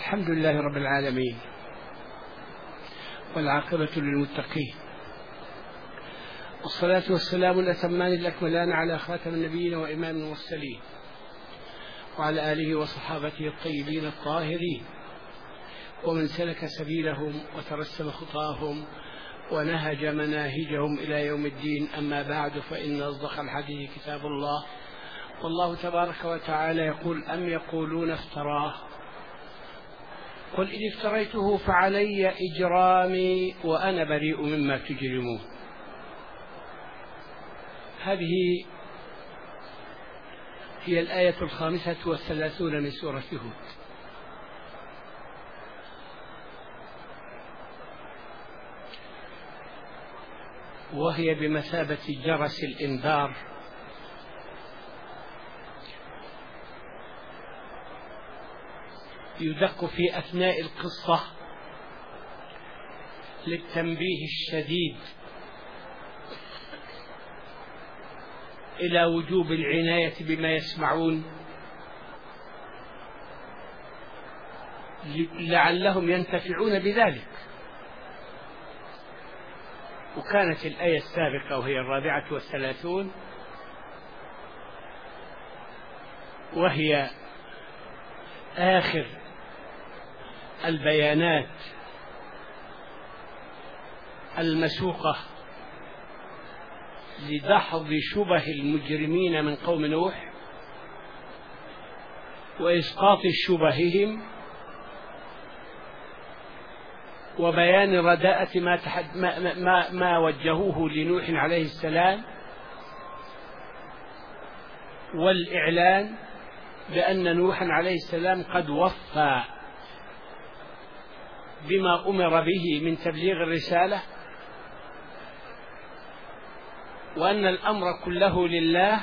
الحمد لله رب العالمين، والعاقبة للمتقين، والصلاة والسلام الأتمان الأكملان على خاتم النبيين وإمام المرسلين، وعلى آله وصحابته الطيبين الطاهرين، ومن سلك سبيلهم وترسم خطاهم ونهج مناهجهم إلى يوم الدين. أما بعد، فإن أصدق الحديث كتاب الله، والله تبارك وتعالى يقول: أم يقولون افتراه، قل إن افتريته فعلي إجرامي وأنا بريء مما تجرمون. هذه هي الآية 35 من سورة هود. وهي بمثابة جرس الإنذار يدق في أثناء القصة للتنبيه الشديد إلى وجوب العناية بما يسمعون، لعلهم ينتفعون بذلك. وكانت الآية السابقة وهي 34 وهي آخر البيانات المسوقة لدحض شبه المجرمين من قوم نوح وإسقاط شبههم وبيان رداءة ما وجهوه لنوح عليه السلام، والإعلان بأن نوحا عليه السلام قد وفى بما أمر به من تبليغ الرسالة، وأن الأمر كله لله،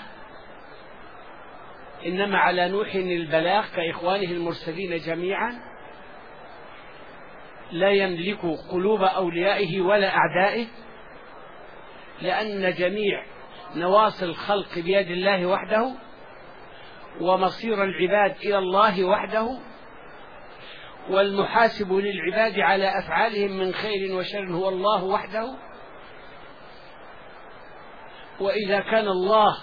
إنما على نوح البلاغ كإخوانه المرسلين جميعا، لا يملك قلوب أوليائه ولا أعدائه، لأن جميع نواصي الخلق بيد الله وحده، ومصير العباد إلى الله وحده، والمحاسب للعباد على أفعالهم من خير وشر هو الله وحده. وإذا كان الله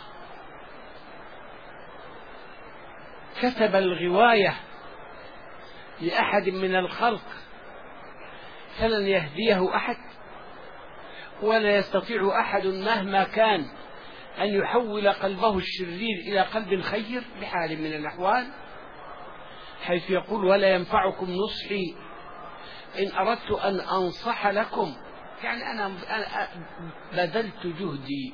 كتب الغواية لأحد من الخلق فلن يهديه أحد، ولا يستطيع أحد مهما كان أن يحول قلبه الشرير إلى قلب خير بحال من الأحوال، حيث يقول: ولا ينفعكم نصحي إن أردت أن أنصح لكم. يعني أنا بذلت جهدي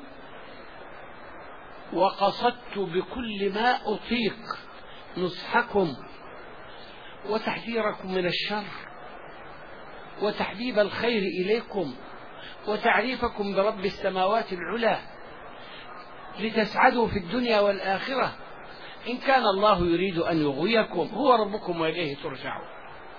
وقصدت بكل ما أطيق نصحكم وتحذيركم من الشر وتحبيب الخير إليكم وتعريفكم برب السماوات العلى لتسعدوا في الدنيا والآخرة، إن كان الله يريد أن يغويكم هو ربكم وإليه ترجعون.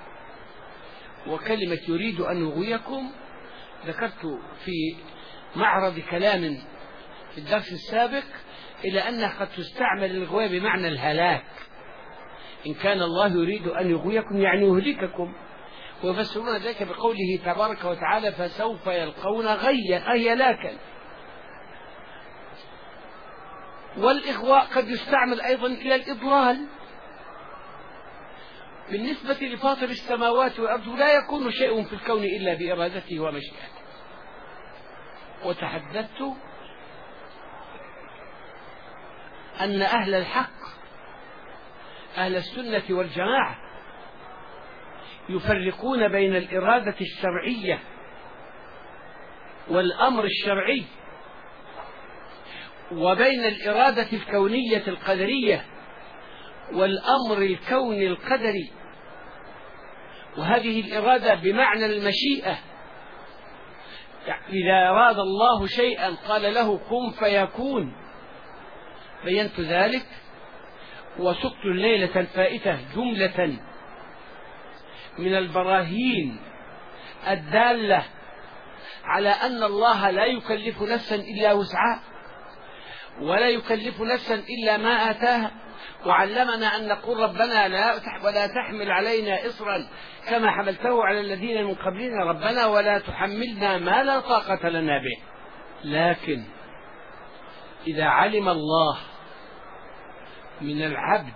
وكلمة يريد أن يغويكم ذكرت في معرض كلام في الدرس السابق إلى أنها قد تستعمل الغواية بمعنى الهلاك. إن كان الله يريد أن يغويكم يعني يهلككم، ويفسرون ذلك بقوله تبارك وتعالى: فسوف يلقون غيا أي هلاكا. والإغواء قد يستعمل أيضا إلى الإضلال. بالنسبة لفاطر السماوات والأرض لا يكون شيء في الكون إلا بإرادته ومشيئته. وتحدثت أن أهل الحق أهل السنة والجماعة يفرقون بين الإرادة الشرعية والأمر الشرعي، وبين الإرادة الكونية القدرية والأمر الكوني القدري. وهذه الإرادة بمعنى المشيئة، إذا أراد الله شيئا قال له كن فيكون. بينت ذلك وسقت الليلة الفائتة جملة من البراهين الدالة على أن الله لا يكلف نفسا إلا وسعها، ولا يكلف نفسا إلا ما آتاها، وعلمنا أن نقول ربنا ولا تحمل علينا إصرا كما حملته على الذين من قبلنا، ربنا ولا تحملنا ما لا طاقة لنا به. لكن إذا علم الله من العبد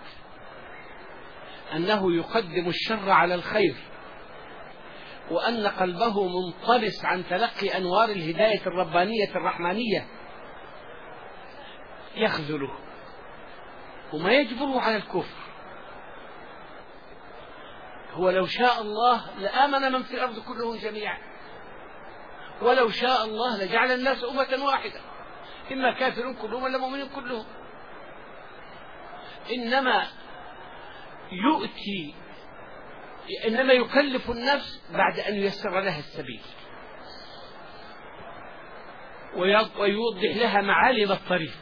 أنه يقدم الشر على الخير، وأن قلبه منطلس عن تلقي أنوار الهداية الربانية الرحمانية، يخذله وما يجبره على الكفر. هو لو شاء الله لآمن من في الأرض كلهم جميعا، ولو شاء الله لجعل الناس أمة واحدة، إما كافرون كلهم ولا مؤمنين كلهم. إنما يكلف النفس بعد أن ييسر لها السبيل ويوضح لها معالم الطريق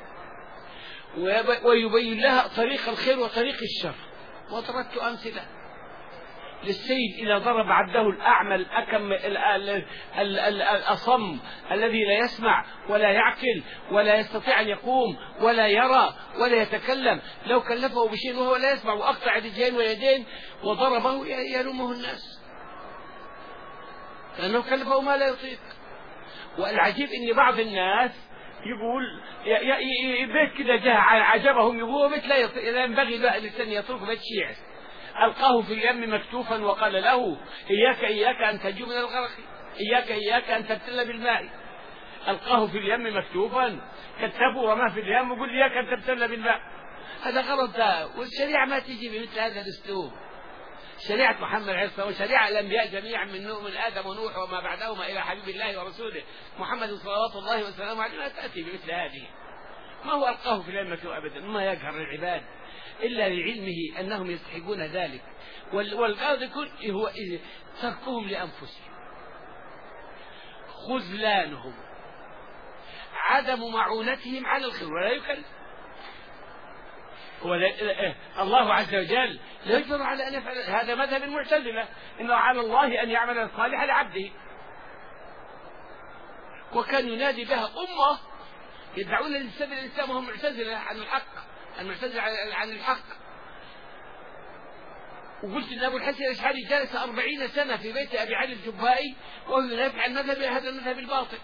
ويبين لها طريق الخير وطريق الشر. وضربت أمثلة للسيد إذا ضرب عبده الأعمى الأكم الأصم الذي لا يسمع ولا يعقل ولا يستطيع أن يقوم ولا يرى ولا يتكلم، لو كلفه بشيء وهو لا يسمع وأقطع رجلين ويدين وضربه يلومه الناس لأنه كلفه ما لا يطيق. والعجيب أن بعض الناس يقول بيت كده جاء عجبهم، يقول بيت لا ينبغي له الإنسان يترك بيت شيعر، ألقاه في اليم مكتوفا وقال له إياك أن تنجو من الغرق، إياك أن تبتل بالماء. ألقاه في اليم مكتوفا، كتبه ورماه في اليم وقل إياك أن تبتل بالماء. هذا غلط، والشريعة ما تجي بمثل هذا الأسلوب. شريعة محمد عليه الصلاة والسلام وشريعة الأنبياء جميعا من آدم ونوح وما بعدهما إلى حبيب الله ورسوله محمد صلوات الله وسلامه عليه، لا تأتي بمثل هذه. ما هو ألقاه في اليم مكتوفا أبدا، ما يجهر للعباد إلا لعلمه أنهم يستحقون ذلك. والغرض كله هو تركهم لأنفسهم، خذلانهم، عدم معونتهم على الخير ولا يكلف. الله عز وجل لا يجبر على أن يفعل. هذا مذهب المعتزلة، إنه على الله أن يعمل الصالح لعبده. وكان ينادي بها أمة يدعون للسبيل الإسلام وهم معتزلة عن الحق، المعتزلة عن الحق. وقلت ان ابو الحسن الاشعري جلس 40 سنة في بيت ابي علي الجبائي وهو ينافع عن هذا المذهب الباطل،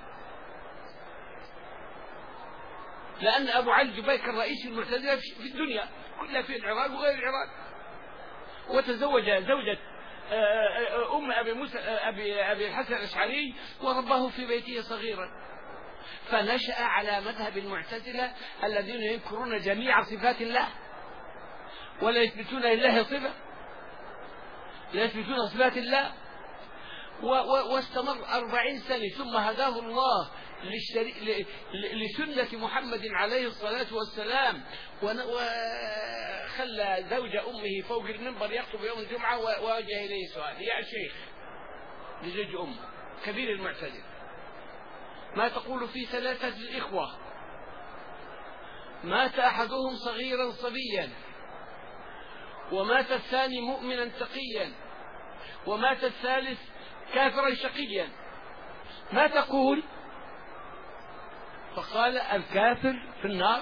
لان ابو علي الجبائي كان رئيس المعتزلة في الدنيا كلها، في العراق وغير العراق، وتزوج زوجة ام ابي الحسن الاشعري ورباه في بيته صغيرا. فنشأ على مذهب المعتزلة الذين ينكرون جميع صفات الله ولا يثبتون لله صفة، لا يثبتون صفات الله. واستمر 40 سنة، ثم هداه الله لسنة محمد عليه الصلاة والسلام، وخلى زوج أمه فوق المنبر يخطب يوم الجمعة ووجه إليه سؤال: يا شيخ، لزوج أمه كبير المعتزلة، ما تقول في 3 إخوة مات أحدهم صغيرا صبيا، ومات الثاني مؤمنا تقيا، ومات الثالث كافرا شقيا، ما تقول؟ فقال: الكافر في النار،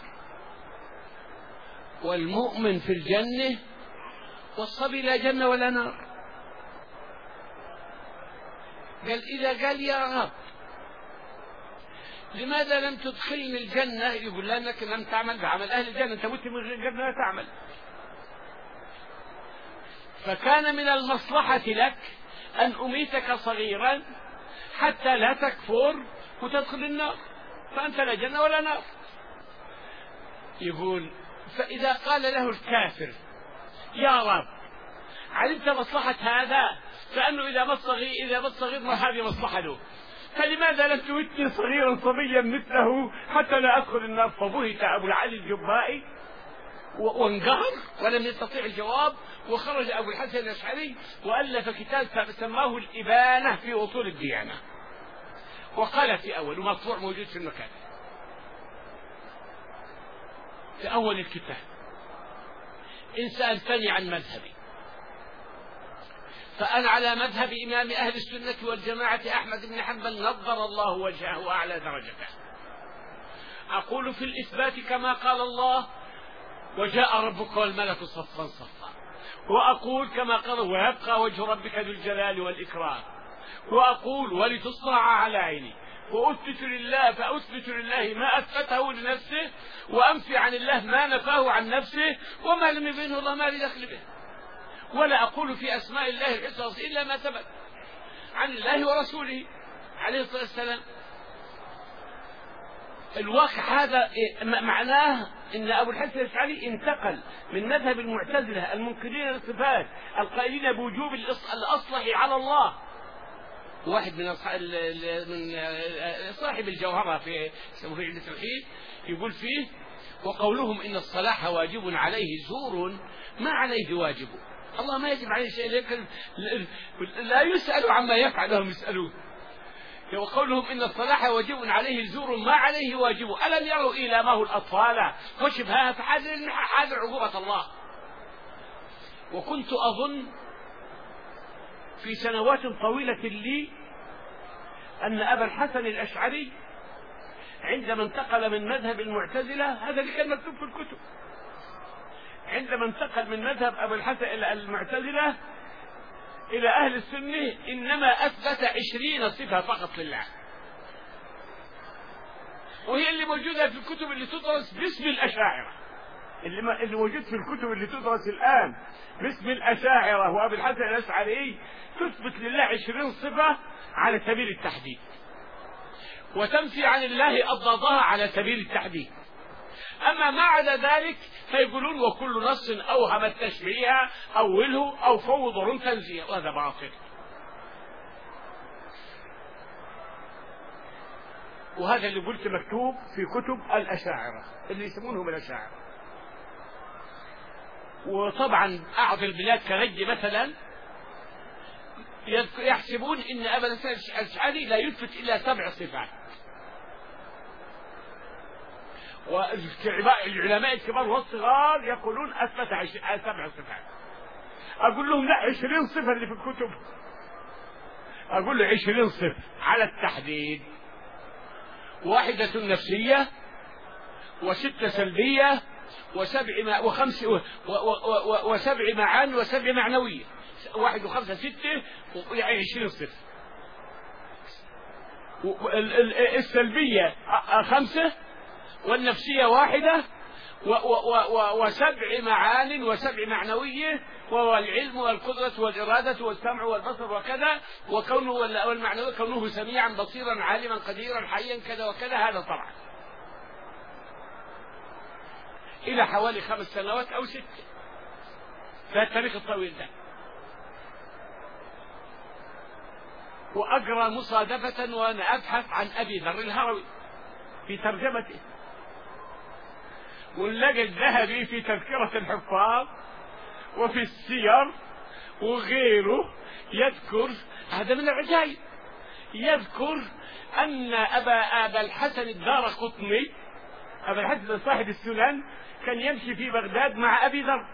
والمؤمن في الجنة، والصبي لا جنة ولا نار. قال: إذا قال يا رب لماذا لم تدخلني الجنة؟ يقول: لأنك لم تعمل بعمل أهل الجنة، أنت مت من غير الجنة لا تعمل. فكان من المصلحة لك أن أميتك صغيرا حتى لا تكفر وتدخل النار، فأنت لا جنة ولا نار. يقول: فإذا قال له الكافر: يا رب علمت مصلحة هذا، فأنه إذا مت صغير ما هذه مصلحة له، فلماذا لم تمتني صغيرا صبيا مثله حتى لا أدخل النار؟ فبهت أبو العلي الجبائي وانقهر ولم يستطيع الجواب، وخرج أبو الحسن الأشعري وألف كتاب سماه الإبانة في أصول الديانة، وقال في أول، ومطبوع موجود في المكان في أول الكتاب: إن سألتني عن مذهبي فأنا على مذهب إمام أهل السنة والجماعة أحمد بن حنبل نظر الله وجهه وأعلى درجته. أقول في الإثبات كما قال الله: وجاء ربك والملك صفا صفا، وأقول كما قال ويبقى وجه ربك ذو الجلال والإكرام، وأقول ولتصنع على عيني، فأثبت لله ما أثبته لنفسه، وأنفي عن الله ما نفاه عن نفسه، وما لم يبينه الله ما لي دخل به، ولا أقول في أسماء الله الحسنى إلا ما ثبت عن الله ورسوله عليه الصلاة والسلام. الواقع هذا معناه ان ابو الحسن الاشعري انتقل من مذهب المعتزله المنكرين للصفات القائلين بوجوب الاصلح على الله. واحد من صاحب الجوهره في علم التوحيد يقول فيه: وقولهم ان الصلاح واجب عليه زور ما عليه واجب. الله ما يجب عليه شيء، لكن لا يسأل عما يفعل وهم يسألون. وقولهم إن الصلاح واجب عليه زور ما عليه واجب، ألم يروا إيلامه الأطفال وشبهها فحاذر عقوبة الله. وكنت أظن في سنوات طويلة لي أن أبا الحسن الأشعري عندما انتقل من مذهب المعتزلة، هذا اللي كان مكتوب في الكتب، عندما انتقل من مذهب أبا الحسن إلى المعتزلة إلى أهل السنة، إنما أثبت 20 صفة فقط لله، وهي اللي موجودة في الكتب اللي تدرس باسم الأشاعرة، اللي موجود في الكتب اللي تدرس الآن باسم الأشاعرة وأبي الحسن الأشعري، تثبت لله 20 صفة على سبيل التحديد، وتنفي عن الله أضدادها على سبيل التحديد. أما ما عدا ذلك فيقولون وكل نص أوهم التشبيه أوله أو فوض رم تنزيه، وهذا باطل. وهذا اللي قلت مكتوب في كتب الأشاعرة اللي يسمونهم الأشاعرة. وطبعا أعض البلاد كنجد مثلا يحسبون إن أبا الحسن الأشعري لا يثبت إلا 7 صفات، والعلماء الكبار والصغار يقولون أثبت 7 صفات. أقول لهم لا، 20 صفة اللي في الكتب. أقول له 20 صفة على التحديد: 1 نفسية، و6 سلبية، و7 معاني، و7 معنوية. 1 و5 6، يعني 20 صفة. السلبية 5، والنفسية 1، و7 معان و7 معنوية، والعلم والقدرة والإرادة والسمع والبصر وكذا، وكونه والمعنوي كونه سميعا بصيرا عالما قديرا حيا كذا وكذا. هذا طبعا إلى حوالي 5 سنوات أو 6 في التاريخ الطويل ده. وأقرأ مصادفة وأنا أبحث عن أبي ذر الهروي في ترجمته، ونلاقي الذهبي في تذكرة الحفاظ وفي السير وغيره يذكر، هذا من العجائب، يذكر أن أبا الحسن الدارقطني، أبا الحسن صاحب السنن، كان يمشي في بغداد مع أبي ذر.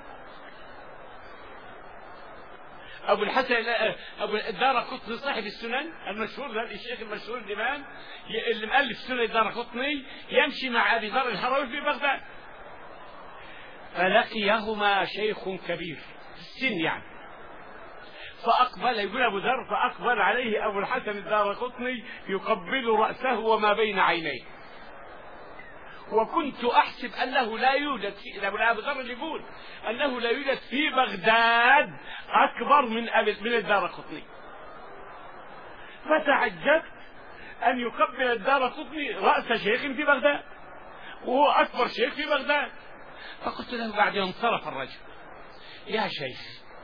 أبو الحسن الدارقطني صاحب السنن المشهور، هذا الشيخ المشهور الإمام اللي مؤلف سنن الدارقطني، يمشي مع أبي ذر الهروي في بغداد، فلقيهما شيخ كبير في السن يعني، فأقبل، يقول أبو ذر، فأقبل عليه أبو الحسن الدارقطني يقبل رأسه وما بين عينيه، وكنت أحسب أنه لا يوجد في أبو ذر اللي يقول أنه لا يوجد في بغداد أكبر من الدارقطني، فتعجبت أن يقبل الدارقطني رأس شيخ في بغداد وهو أكبر شيخ في بغداد. فقلت له بعد يوم انصرف الرجل: يا شيخ،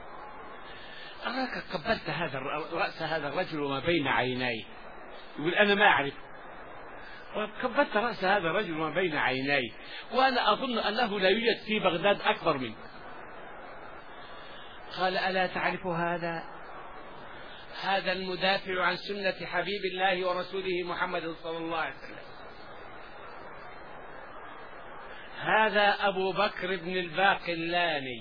أراك قبلت رأس هذا الرجل وما بين عينيه. يقول: أنا ما أعرف. قبلت رأس هذا الرجل وما بين عينيه، وأنا أظن أنه لا يوجد في بغداد أكبر منه. قال: ألا تعرف هذا المدافع عن سنة حبيب الله ورسوله محمد صلى الله عليه وسلم، هذا أبو بكر بن الباقلاني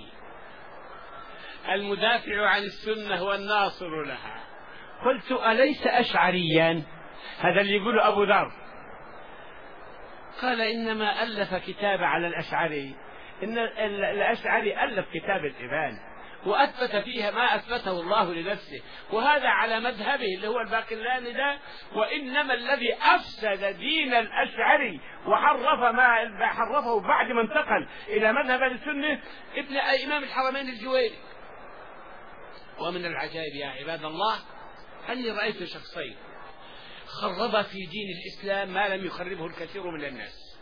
المدافع عن السنة والناصر لها. قلت: أليس أشعريا؟ هذا اللي يقول أبو ذر. قال: إنما ألف كتاب على الأشعري إن الأشعري ألف كتاب الإبانة وأثبت فيها ما أثبته الله لنفسه، وهذا على مذهبه اللي هو الباقلاني ده. وإنما الذي أفسد دين الأشعري وحرف ما حرفه بعد ما انتقل إلى مذهب السنة ابن إمام الحرمين الجويني. ومن العجائب يا عباد الله أني رأيت شخصين خرب في دين الإسلام ما لم يخربه الكثير من الناس،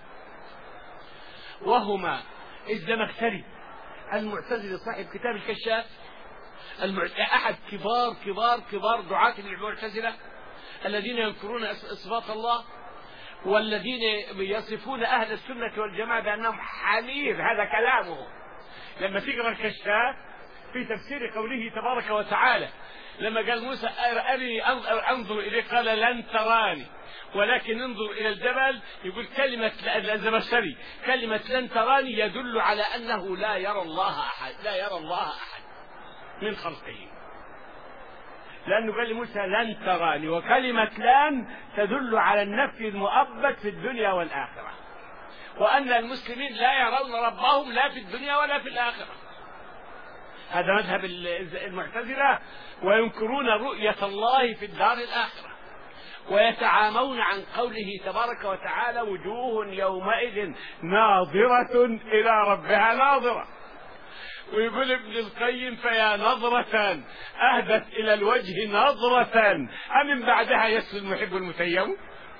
وهما الزمخشري المعتزلي صاحب كتاب الكشاف، أحد كبار دعاة المعتزلة الذين ينكرون صفات الله، والذين يصفون أهل السنة والجماعة بأنهم حمير. هذا كلامه. لما تقرأ الكشاف في تفسير قوله تبارك وتعالى لما قال موسى أرني أنظر إليك قال لن تراني ولكن انظر إلى الجبل، يقول كلمة الزمخشري كلمة لن تراني يدل على أنه لا يرى الله أحد من خلقه، لأنه قال لموسى لن تراني، وكلمة لن تدل على النفي المؤبد في الدنيا والآخرة، وأن المسلمين لا يرون ربهم لا في الدنيا ولا في الآخرة. هذا مذهب المعتزلة، وينكرون رؤية الله في الدار الآخرة، ويتعامون عن قوله تبارك وتعالى وجوه يومئذ ناظرة إلى ربها ناظرة. ويقول ابن القيم فيا نظرة أهدت إلى الوجه نظرة أمن بعدها يسلم المحب المتيم.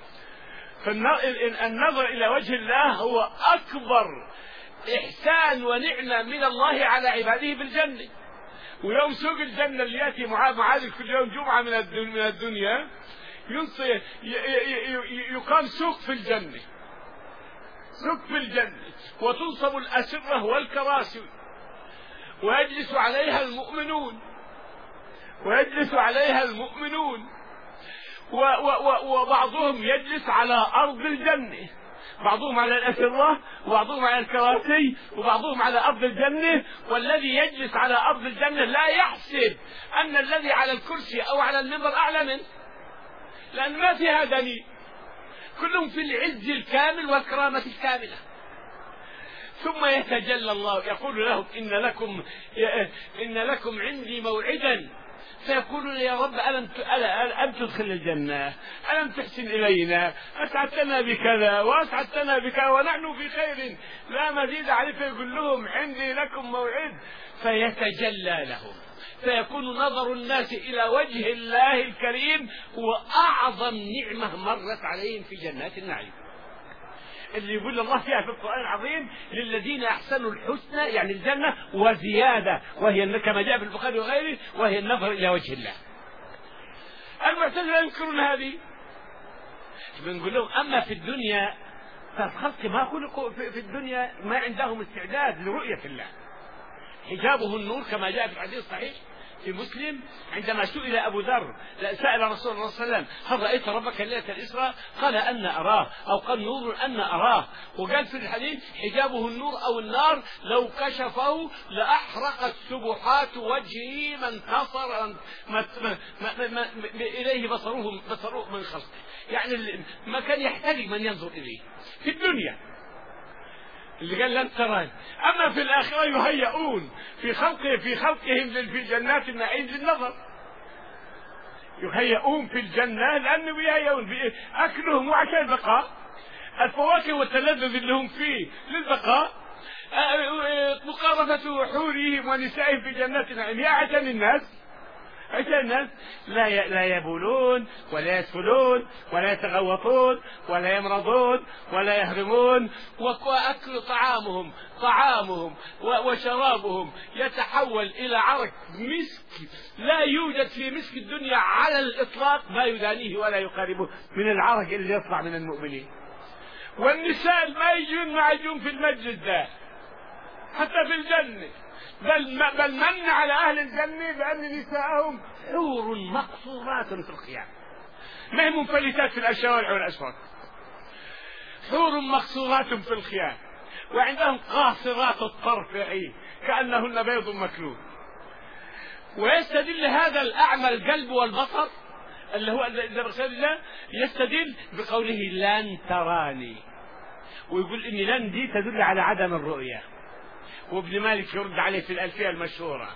فالنظر إلى وجه الله هو أكبر إحسان ونعمة من الله على عباده بالجنة. ويوم سوق الجنة اللي يأتي معاذ كل يوم جمعة من الدنيا يقام سوق في الجنة، وتنصب الأسرة والكراسي ويجلس عليها المؤمنون وبعضهم يجلس على أرض الجنة، بعضهم على الأسرة وبعضهم على الكراسي وبعضهم على أرض الجنة. والذي يجلس على أرض الجنة لا يحسب أن الذي على الكرسي أو على المنبر أعلى منه، لأن ما فيها دليل، كلهم في العز الكامل والكرامة الكاملة. ثم يتجلى الله يقول لهم إن لكم عندي موعدا، فيقولون يا رب ألم تدخل الجنة، ألم تحسن إلينا، أسعدتنا بكذا وأسعدتنا بكذا ونحن في خير لا مزيد عليه. فيقول لهم عندي لكم موعد، فيتجلى لهم، فيكون نظر الناس إلى وجه الله الكريم هو أعظم نعمة مرت عليهم في جنات النعيم، اللي يقول الله فيها في القرآن العظيم للذين أحسنوا الحسنى يعني الجنة وزيادة، وهي كما جاء في البخاري وغيره وهي النظر إلى وجه الله. المعتزلة ينكرون هذه، بنقول لهم أما في الدنيا فالخلق ما خلقوا في الدنيا ما عندهم استعداد لرؤية الله، حجابه النور كما جاء في الحديث الصحيح في مسلم عندما سئل أبو ذر سأل رسول الله صلى الله عليه وسلم هل رأيت ربك ليلة الإسراء؟ قال أن أراه، أو قال نور أن أراه. وقال في الحديث حجابه النور أو النار لو كشفه لأحرقت سبحات وجهه ما انتصر إليه بصره من خلقه، يعني ما كان يحتاج من ينظر إليه في الدنيا اللي قال لن تراني. أما في الآخرة يهيئون في خلقهم في جنات النعيم للنظر، يهيئون في الجنة لأنه يهيئون أكلهم وعشان البقاء، الفواكه والتلذذ اللي هم فيه للبقاء، مقاربة حورهم ونسائهم في جنات النعيم يا عشان الناس لا يبولون ولا يسفلون ولا يتغوطون ولا يمرضون ولا يهرمون. وأكل طعامهم وشرابهم يتحول إلى عرق مسك لا يوجد في مسك الدنيا على الإطلاق ما يدانيه ولا يقاربه من العرق اللي يطلع من المؤمنين. والنساء ما يجون في المجلس ده حتى في الجنة، بل من على أهل الجنة بأن نساءهم حور مقصورات في الخيام، ما هي منفلتات في الشوارع والأسواق، حور مقصورات في الخيام، وعندهم قاصرات الطرف كأنهن بيض مكنون. ويستدل هذا الأعمى القلب والبصر اللي هو الزمخشري يستدل بقوله لن تراني، ويقول إن لن دي تدل على عدم الرؤية، وابن مالك يرد عليه في الألفية المشهورة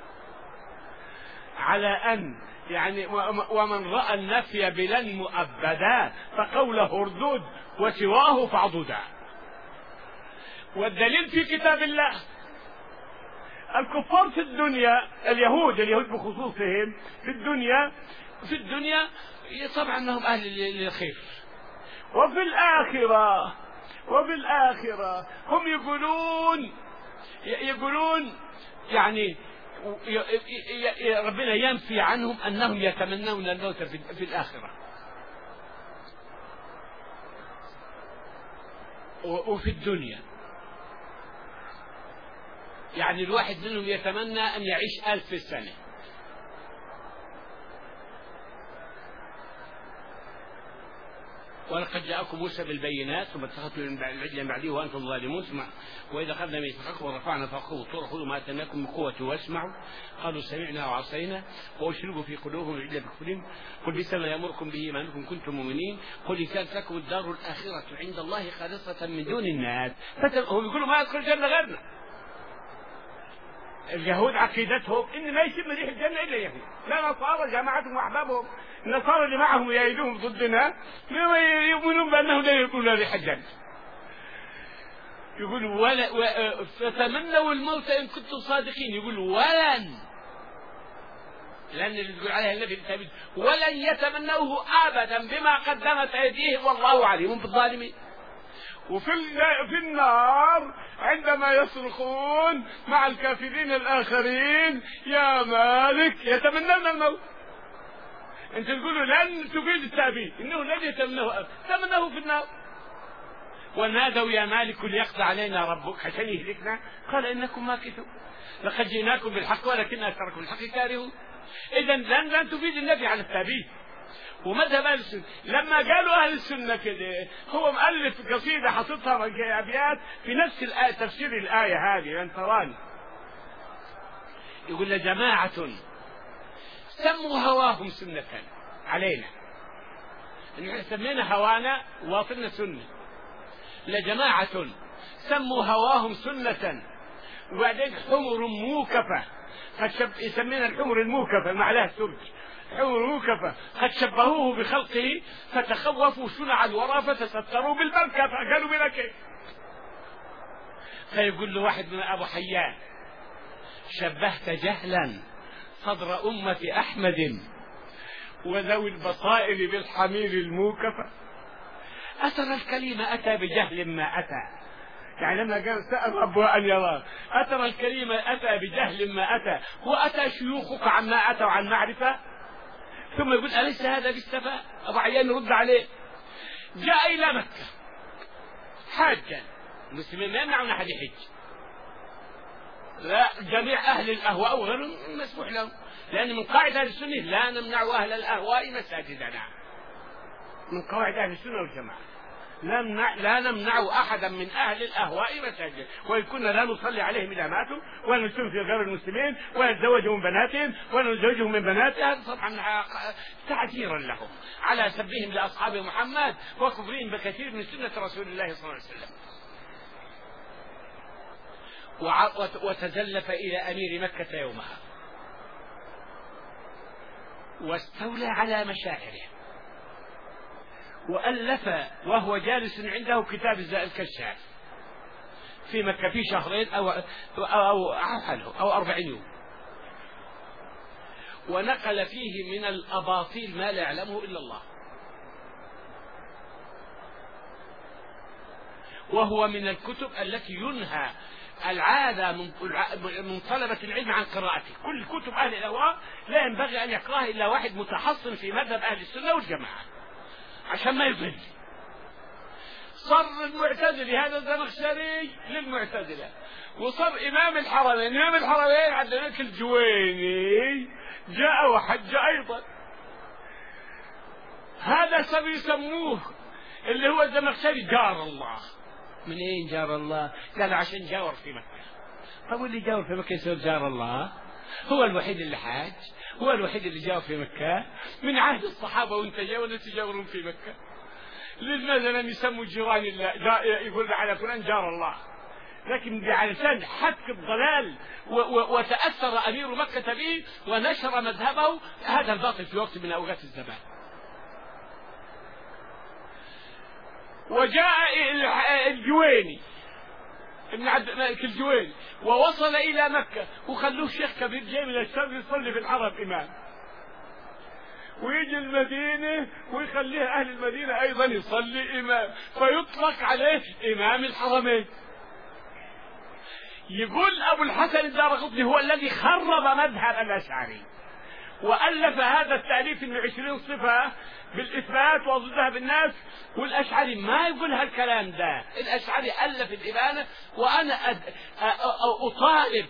على أن يعني ومن رأى النفي بلن مؤبدا فقوله اردود وسواه فاعضدا. والدليل في كتاب الله. الكفار في الدنيا اليهود بخصوصهم في الدنيا طبعا انهم اهل للخير، وفي الآخرة هم يقولون يعني ربنا ينفي عنهم أنهم يتمنون الموت في الآخرة. وفي الدنيا يعني الواحد منهم يتمنى أن يعيش 1000 سنة، ولقد جاءكم موسى بالبينات ثم اتخذتم العجل من بعده وانتم ظالمون واذا اخذنا ميثاقكم ورفعنا فوقكم الطور خذوا ما اتيناكم من قوه واسمعوا قالوا سمعنا وعصينا واشربوا في قلوبهم العجل بكفرهم قل بئس ما يامركم به ايمانكم كنتم مؤمنين قل ان كانت لكم الدار الاخره عند الله خالصه من دون الناس. هم يقولوا ما يدخل الجنه غيرنا. اليهود عقيدتهم ان ما يشم ريح الجنه الا اليهود، لا نصارى جماعتهم واحبابهم النصارى اللي معهم يأيدوهم ضدنا ما يؤمنون بانهم لا يكونون ريح الجنه. يقول فتمنوا الموت ان كنتم صادقين. يقول ولن، لان اللي يقول عليها النبي الثابت ولن يتمنوه ابدا بما قدمت ايديهم والله عليم بالظالمين. وفي النار عندما يصرخون مع الكافرين الآخرين يا مالك يتمنون الموت. انت تقولوا لن تفيد التأبيد انه لن يتمنوه، تمنوه في النار. ونادوا يا مالك ليقضي علينا ربك عشان يهلكنا قال انكم ماكثون لقد جئناكم بالحق ولكن اكثركم الحق كارهون. اذا لن تفيد النبي عن التأبيد. ومذهب اهل السنه لما قالوا اهل السنه كده هو مؤلف قصيده حطتها ابيات في نفس الآية تفسير الايه هذه ان تراني. يقول لجماعه سموا هواهم سنه علينا، نحن سمينا هوانا واصلنا سنه. لجماعه سموا هواهم سنه وبعدين حمر موكفه يسمينا الحمر الموكفه معلها سرج حمر موكفة قد شبهوه بخلقه فتخوفوا شنع الورى فتستروا بالبركة فقالوا بلا كيف. فيقول له واحد من أبو حيان شبهت جهلا صدر أمة أحمد وذوي البصائر بالحمير الموكفة. أترى الكريم أتى بجهل ما أتى، يعني لما قال سأل ربه أن يراه أترى الكريم أتى بجهل ما أتى وأتى شيوخك عما أتوا عن معرفة. ثم يقول أليس هذا بالسفاء؟ أبو عيان يرد عليه جاء إلى مكة حاجا، المسلمين ما يمنعون أحد يحج، لا جميع أهل الأهواء وغيرهم مسموح لهم، لأن من قاعدة أهل السنة لا نمنع أهل الأهواء مساجدنا. من قواعد أهل السنة والجماعة لا نمنع أحدا من أهل الأهواء مساجد، وإن كنا لا نصلي عليهم إذا ماتوا ولا نسلم في غير المسلمين ولا نتزوجهم من بناتهم ولا نزوجهم من بناتهم. هذا طبعا تعذيرا لهم على سبهم لأصحاب محمد وكفرهم بكثير من سنة رسول الله صلى الله عليه وسلم. وتزلف إلى أمير مكة يومها واستولى على مشاعره وألف وهو جالس عنده كتاب الكشاف في مكة في شهرين أو 40 يوم، ونقل فيه من الأباطيل ما لا يعلمه إلا الله، وهو من الكتب التي ينهى العادة من طلبة العلم عن قراءته. كل كتب أهل الأهواء لا ينبغي أن يقرأها إلا واحد متحصن في مذهب أهل السنة والجماعة عشان ما يضل. صار المعتزلي هذا الزمخشري للمعتزلة، وصار إمام الحرمين عبد الملك الجويني جاء وحج أيضا. هذا صار يسموه اللي هو الزمخشري جار الله. من أين جار الله؟ قال عشان جاور في مكة. طب واللي جاور في مكة يصير جار الله؟ هو الوحيد اللي حاج، هو الوحيد اللي جاور في مكة من عهد الصحابة وانت جاء ولا تجاورون في مكة. لماذا لم يسموا جيران الله يقول على فلان جار الله؟ لكن علشان حك الضلال وتأثر أمير مكة به ونشر مذهبه، هذا الباطل في وقت من أوقات الزمان. وجاء الجويني ابن عبد الملك الجويني ووصل إلى مكة وخلوه شيخ كبير جاي من الشام يصلي في الحرم إمام، ويجي المدينة ويخليه أهل المدينة أيضا يصلي إمام، فيطلق عليه إمام الحرمين. يقول أبو الحسن الدارقطني هو الذي خرب مذهب الأشعري وألف هذا التأليف من 20 صفة بالإثبات وضدها بالناس، والأشعري ما يقول هالكلام ده. الأشعري ألف الإبانة، وأنا أطالب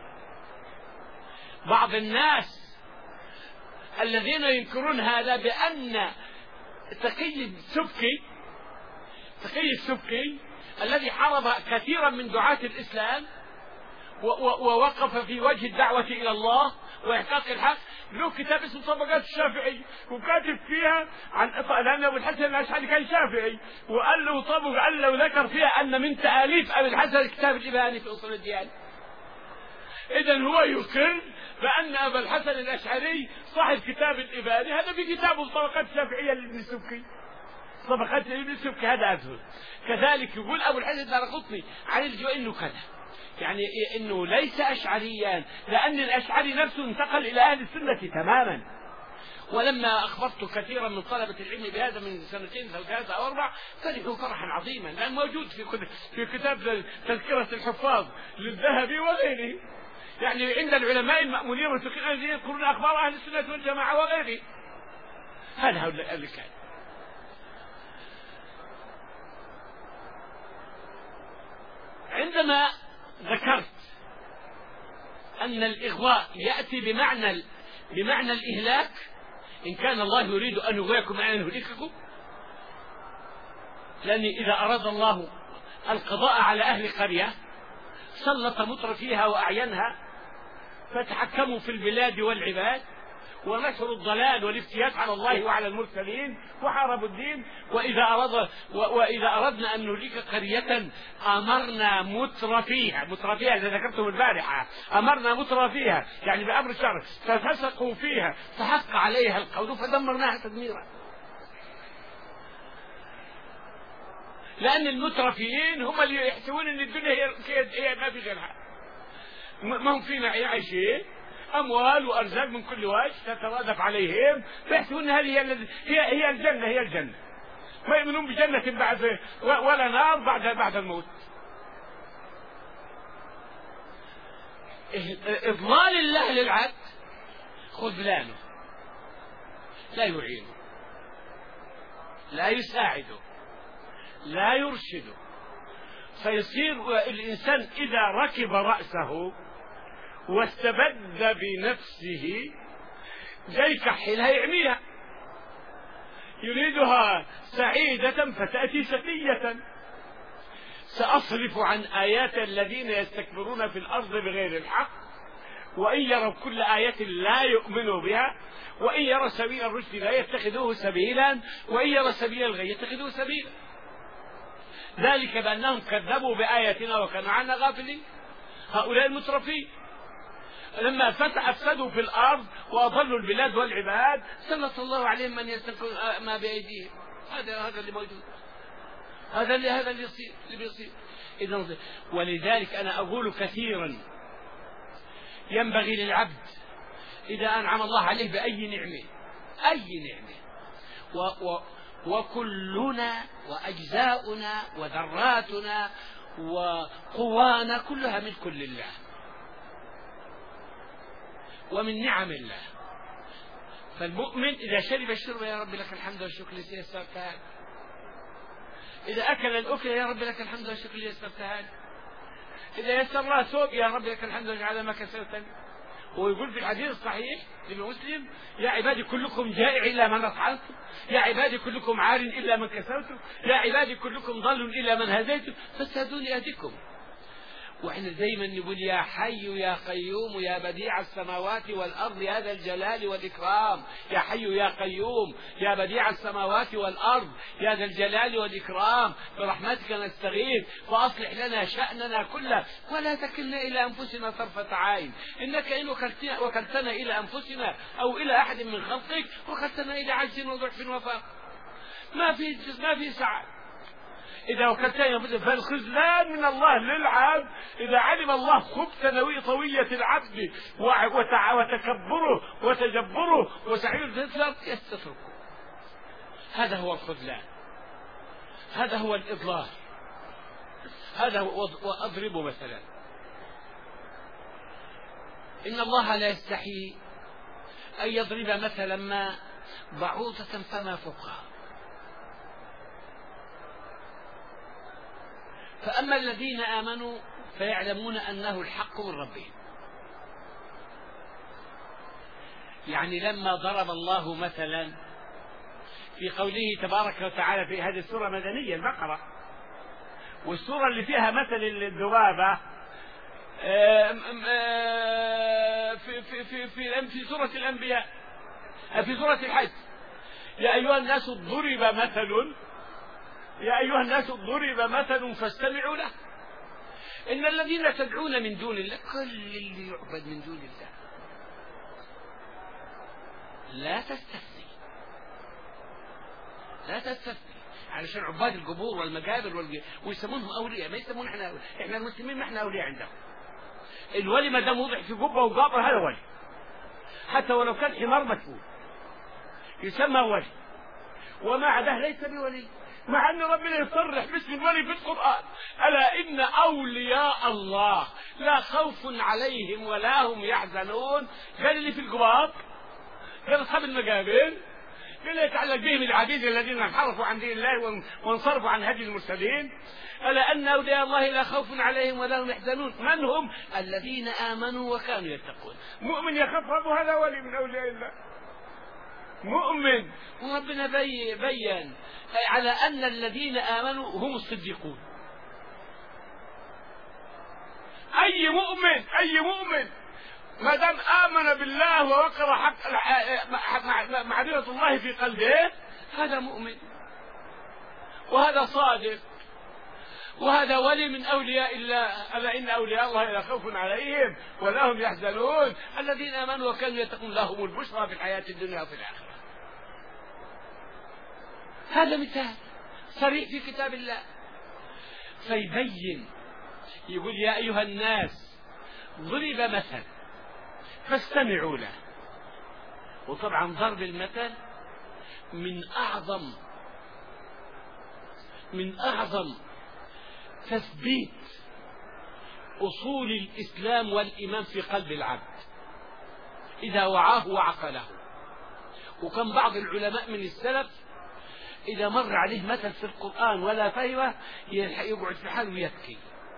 بعض الناس الذين ينكرون هذا بأن تقي السبكي الذي حارب كثيرا من دعاة الإسلام ووقف في وجه الدعوة إلى الله وإحقاق الحق، له كتاب اسمه طبقات الشافعي، وكاتب فيها لأن أبو الحسن الأشعري كان شافعي، وقال له ذكر فيها أن من تأليف أبي الحسن كتاب الإباني في أصول الديانة. إذا هو يقر بأن أبا الحسن الأشعري صاحب كتاب الإباني، هذا في كتابه طبقات الشافعية لابن السبكي، طبقات ابن السبكي هذا أزهر. كذلك يقول أبو الحسن الدارقطني عن الجويني إنه كذا، يعني إنه ليس أشعريا، لأن الأشعري نفسه انتقل إلى أهل السنة تماما. ولما أخبرت كثيرا من طلبة العلم بهذا من 2 أو 3 أو 4 فرحوا فرحا عظيما، لأن موجود في كتاب تذكرة الحفاظ للذهبي وغيره، يعني عند العلماء المأمونين والفقهاء الذين يذكرون أخبار أهل السنة والجماعة وغيره. هذا هو اللي كان. عندما ذكرت أن الإغواء يأتي بمعنى الإهلاك، إن كان الله يريد أن يغويكم أن يهلككم، لأن إذا أراد الله القضاء على أهل قرية سلط مترفيها وأعينها فتحكموا في البلاد والعباد ونشروا الضلال والافتيات على الله وعلى المرسلين وحاربوا الدين. وإذا أردنا أن نهلك قرية أمرنا مترفيها إذا ذكرتم البارحة، أمرنا مترفيها يعني بأمر الشرع، ففسقوا فيها فحق عليها القول فدمرناها تدميرا. لأن المترفيين هم اللي يحسبون أن الدنيا هي ما في غيرها، ما هم فينا عايشين أموال وأرزاق من كل وجه تترادف عليهم، فيحسبون هذه هي الجنة، ما يؤمنون بجنة بعد ولا نار بعد الموت. إضلال الله للعبد خذلانه، لا يعينه، لا يساعده، لا يرشده، فيصير الإنسان إذا ركب رأسه واستبد بنفسه جاي كحلها يعميها، يريدها سعيدة فتأتي شقية. سأصرف عن آيات الذين يستكبرون في الأرض بغير الحق وإن يروا كل آية لا يؤمنوا بها وإن يروا سبيل الرشد لا يتخذوه سبيلا وإن يروا سبيل الغي يتخذوه سبيلا، ذلك بأنهم كذبوا بآياتنا وكانوا عنها غافلين. هؤلاء المترفين لما أفسدوا في الأرض وأضلوا البلاد والعباد سلط الله عليهم من يستكبرون ما بأيديهم. هذا اللي موجود، هذا اللي بيصير. إذن ولذلك أنا أقول كثيرا ينبغي للعبد إذا أنعم الله عليه بأي نعمة وكلنا وأجزاؤنا وذراتنا وقوانا كلها ملك لله ومن نعم الله. فالمؤمن إذا شرب الشرب يا رب لك الحمد والشكر الذي يسرتها، إذا أكل الأكل يا رب لك الحمد والشكر الذي يسرتها، إذا يسر الله ثوب يا رب لك الحمد على ما كسرتني. ويقول في الحديث الصحيح لمسلم يا عبادي كلكم جائع إلا من أطعمته، يا عبادي كلكم عار إلا من كسرته، يا عبادي كلكم ضل إلا من هديته، فاستهدوني أهدكم. واحنا دايما نقول يا حي يا قيوم يا بديع السماوات والارض يا ذا الجلال والاكرام، يا حي يا قيوم يا بديع السماوات والارض يا ذا الجلال والاكرام، برحمتك نستغيث فاصلح لنا شاننا كله ولا تكلنا الى انفسنا طرفه عين، انك ان وكلتنا الى انفسنا او الى احد من خلقك وكلتنا الى عجز وضعف وفاق، ما في سعه. إذا وكلتنا فالخذلان من الله للعبد إذا علم الله خبث طوية العبد وتكبره وتجبره وسعيه الفطرة يستتركه. هذا هو الخذلان، هذا هو الإضلال، هذا هو. وأضرب مثلا، إن الله لا يستحي أن يضرب مثلا ما بعوضة فما فوقها، فأما الذين آمنوا فيعلمون أنه الحق من ربهم. يعني لما ضرب الله مثلا في قوله تبارك وتعالى في هذه السورة مدنية البقرة، والسورة اللي فيها مثل الذبابة في سورة الأنبياء، في سورة الحج، يا أيها الناس ضرب مثل، يا أيها الناس ضرب مثل فاستمعوا له، إن الذين تدعون من دون الله، كل اللي يعبد من دون الله لا تستثني، لا تستثني، علشان عباد القبور والمقابر ويسمونهم أولياء، ما يسمون إحنا أولياء. إحنا المسلمين ما إحنا أولياء عندهم. الولي ما دام وضع في قبة وقابر هذا ولي، حتى ولو كان حمار مدفون يسمى ولي، وما عداه ليس بولي، مع أن ربنا يصرح باسم الولي في القرآن: ألا إن أولياء الله لا خوف عليهم ولا هم يحزنون. قال اللي في القباب، قال أصحاب المقابر، قال يتعلق بهم العبيد الذين انحرفوا عن دين الله وانصرفوا عن هدي المرسلين. ألا أن أولياء الله لا خوف عليهم ولا هم يحزنون. من هم؟ الذين آمنوا وكانوا يتقون. مؤمن يخاف ربه هذا ولي من أولياء الله، مؤمن. وربنا بين على أن الذين آمنوا هم الصديقون. أي مؤمن ما دام آمن بالله ووقر حق معرفة الله في قلبه هذا مؤمن، وهذا صادق، وهذا ولي من أولياء الله. ألا إن أولياء الله لا خوف عليهم ولا هم يحزنون الذين آمنوا وكانوا يتقون لهم البشرى في الحياة الدنيا وفي الآخرة. هذا مثال صريح في كتاب الله فيبين، يقول يا أيها الناس ضرب مثل فاستمعوا له. وطبعا ضرب المثل من أعظم تثبيت أصول الإسلام والإيمان في قلب العبد إذا وعاه وعقله. وكان بعض العلماء من السلف إذا مر عليه مثل في القرآن ولا فهمه يقعد في حاله ويبكي.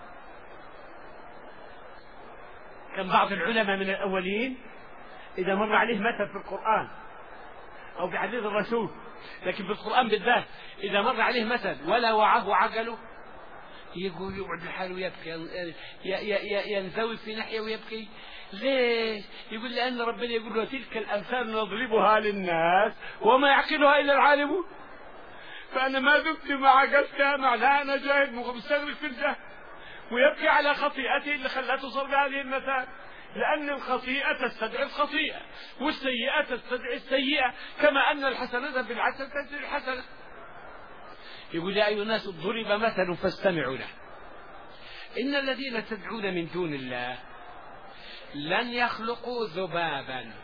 كان بعض العلماء من الأولين إذا مر عليه مثل في القرآن أو بحديث الرسول، لكن في القرآن بالذات إذا مر عليه مثل ولا وعاه وعقله يقعد في حاله ويبكي، ينزوي في ناحية ويبكي. ليش؟ يقول لأن ربنا يقول وتلك الأمثال نضربها للناس وما يعقلها إلا العالمون. فأنا ما دمت ما عقلتها معناها أنا جاهد مستغرق في الجهل، ويبكي على خطيئته اللي خلاته تصل بهذه المثال، لأن الخطيئة تستدعي الخطيئة والسيئة تستدعي السيئة، كما أن الحسنة بالحسنة تستدعي الحسنة. يقول يا أيها الناس ضرب مثل فاستمعوا له إن الذين تدعون من دون الله لن يخلقوا ذبابا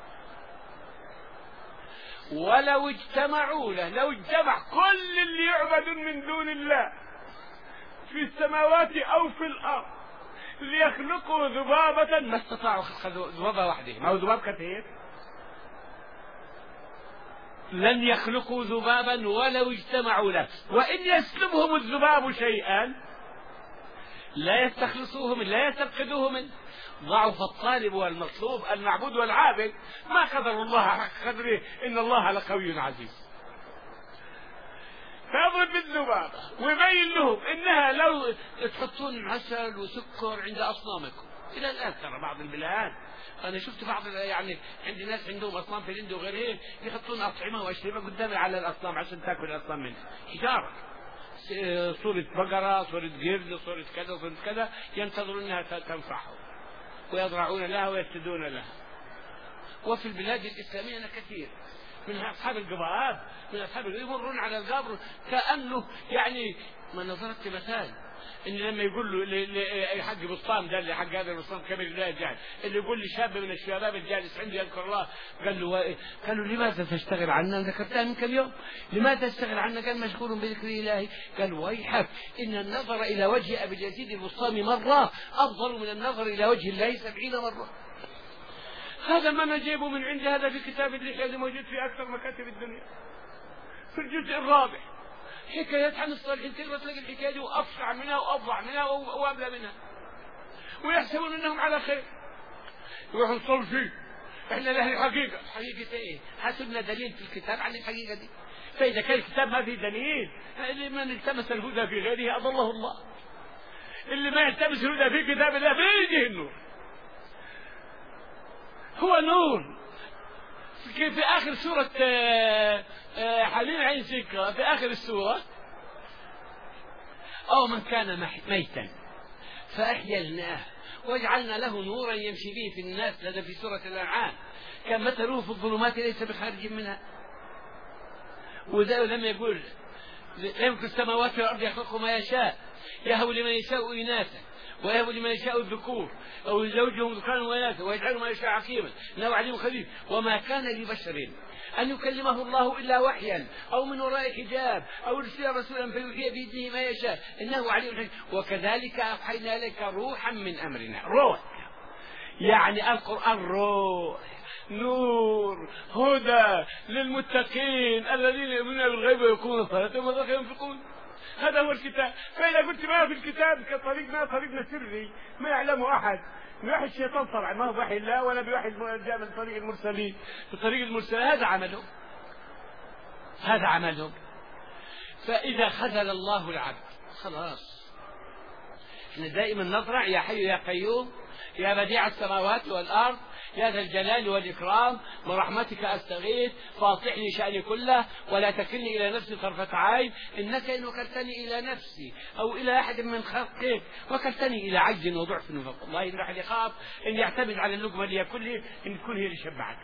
ولو اجتمعوا له. لو اجتمع كل اللي يعبد من دون الله في السماوات أو في الأرض ليخلقوا ذبابة ما استطاعوا خلق ذبابة واحدة، ما هو ذباب كثير. لن يخلقوا ذبابا ولو اجتمعوا له وإن يسلبهم الذباب شيئا لا يستخلصوه منه، لا يستفقدوه منه. ضعف الطالب والمطلوب، المعبود والعابد، ما قدر الله حق قدره، إن الله لقوي عزيز. فيضرب بالذبابة ويبين لهم إنها لو تحطون عسل وسكر عند أصنامكم. إلى الآن ترى بعض البلاد أنا شفت بعض يعني عند ناس عندهم أصنام في الهند وغيرهم يحطون أطعمة وأشربة قدام على الأصنام عشان تأكل الأصنام منها حجارة، صورة بقرة، صورة قرد، صورة كذا، صورة كذا، ينتظرون أنها تنفعهم ويضرعون لها ويسجدون لها. وفي البلاد الإسلامية كثير من أصحاب القباب، من أصحاب يمرون على القبر كأنه يعني ما نظرت مثال إن لما يقول له حق بسطام ده اللي حق هذا البسطام كبير لا يجعل اللي يقول لي شاب من الشباب الجالس عندي يذكر الله قال له لماذا تشتغل عنا؟ ذكرتها من كم يوم. لماذا تشتغل عنا؟ قال مشغول بذكر الله. قال ويحك إن النظر إلى وجه أبي اليزيد البسطامي مرة أفضل من النظر إلى وجه الله 70 مرة. هذا ما نجيبه من عند هذا في كتاب اللحية اللي موجود في أكثر مكاتب الدنيا في الجزء الرابع، حكايات عن الصالحين. تقدر تلاقي الحكاية دي وأفشع منها وأفضع منها وأبلى منها، ويحسبون أنهم على خير يروحوا نصل فيه. إحنا له حقيقة. حقيقة إيه؟ حسبنا دليل في الكتاب عن الحقيقة دي. فإذا كان الكتاب ما فيه دليل، اللي من التمس الهدى في غيره أضله الله. اللي ما يلتمس الهدى في كتاب الله بيجي النور. هو نور. في آخر سورة حليم عين سكرة في آخر السورة أو من كان ميتا فأحييناه وجعلنا له نورا يمشي به في الناس. هذا في سورة الأنعام. كان مثله في الظلمات ليس بخارج منها. وذا لما يقول لا يمكن السماوات والأرض يخلق ما يشاء يهب لمن يشاء إناثا ويهب لمن يشاء الذكور أو يزوجهم ذكرانا وإناثا ويجعل ما يشاء عقيما إنه عليم خبير. وما كان لبشر أن يكلمه الله إلا وحيا أو من وراء حجاب أو يرسل رسولا فيوحي بإذنه ما يشاء إنه عليم حكيم. وكذلك أوحينا إليك روحا من أمرنا. روح يعني القرآن روح نور هدى للمتقين الذين يؤمنون بالغيب ويقومون الصلاة ومما ينفقون. هذا هو الكتاب. فإذا قلت ما في الكتاب كطريق ما طريقنا سري ما يعلمه أحد، بوحي الشيطان طبعا ما هو بوحي الله ولا بوحي جاء من طريق المرسلين. بطريق المرسلين هذا عملهم، هذا عملهم. فإذا خذل الله العبد خلاص. احنا دائما نضرع يا حي يا قيوم يا بديع السماوات والأرض يا ذا الجلال والإكرام برحمتك أستغيث فاصلح لي شأني كله ولا تكلني إلى نفسي طرفة عين إنك إن وكلتني إلى نفسي أو إلى أحد من خلقك وكلتني إلى عجز وضعف وفقر. والله إن الواحد يخاف إن يعتمد على اللقمة اللي يأكلها إن تكون هي اللي شبعته،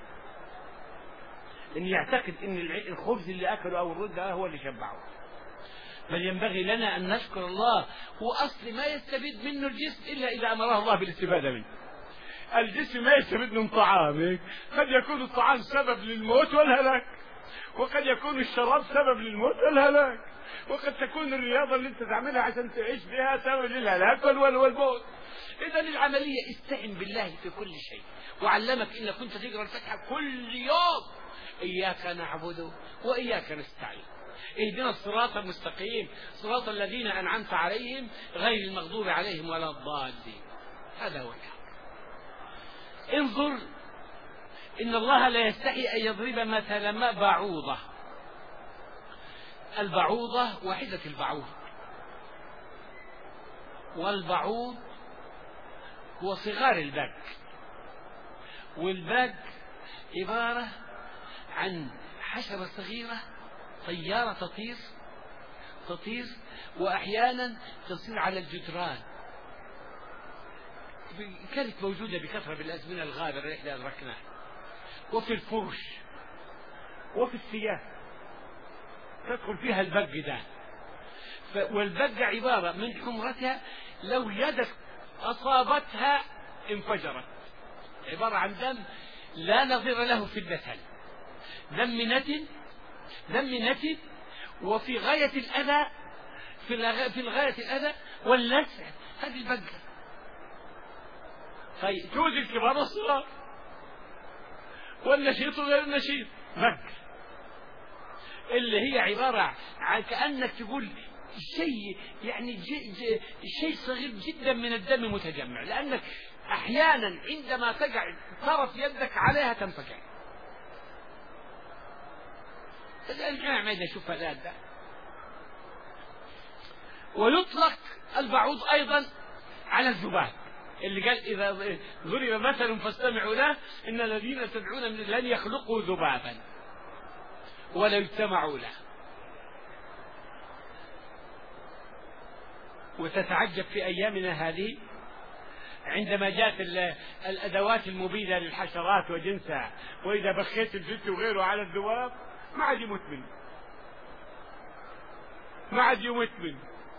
إن يعتقد إن الخبز اللي أكله أو الرز هو اللي شبعه. بل ينبغي لنا أن نشكر الله. وأصل ما يستفيد منه الجسم إلا إذا أمره الله بالاستفادة منه. الجسم ما يستفيد من طعامك. قد يكون الطعام سبب للموت والهلاك، وقد يكون الشراب سبب للموت والهلاك، وقد تكون الرياضة اللي انت تعملها عشان تعيش بها سبب للهلاك والموت. إذا العملية استعن بالله في كل شيء. وعلمك إن كنت تقرأ الفاتحة كل يوم إياك نعبد وإياك نستعين اهدنا الصراط المستقيم صراط الذين أنعمت عليهم غير المغضوب عليهم ولا الضالين. هذا هو الحق. انظر إن الله لا يستحي أن يضرب مثلا ما بعوضة. البعوضة وحدة البعوض، والبعوض هو صغار البق، والبق عبارة عن حشرة صغيرة طيارة تطير وأحيانا تصير على الجدران. كانت موجودة بكثرة بالأزمنة الغابرة اللي احنا أدركناها، وفي الفرش وفي الثياب تدخل فيها البق ده. والبق عبارة من حمرتها لو يدك أصابتها انفجرت. عبارة عن دم لا نظير له في المثل، دم نتن وفي غاية الأذى في الغاية الأذى واللسع. هذه البقة طيب توجد الكبار والصغار والنشيط وغير النشيط. بقة اللي هي عبارة عن كأنك تقول شيء يعني شيء صغير جدا من الدم متجمع، لأنك أحيانا عندما تقع طرف يدك عليها تنفجر. الآن ما نشوف هذا ويطلق البعوض أيضا على الذباب، اللي قال إذا ضرب مثل فاستمعوا له إن الذين تدعون من لن يخلقوا ذبابا ولا يجتمعوا له. وتتعجب في أيامنا هذه عندما جاءت الأدوات المبيدة للحشرات وجنسها، وإذا بخيت الجث وغيره على الذباب ما عاد يموت منه، ما عاد يموت منه.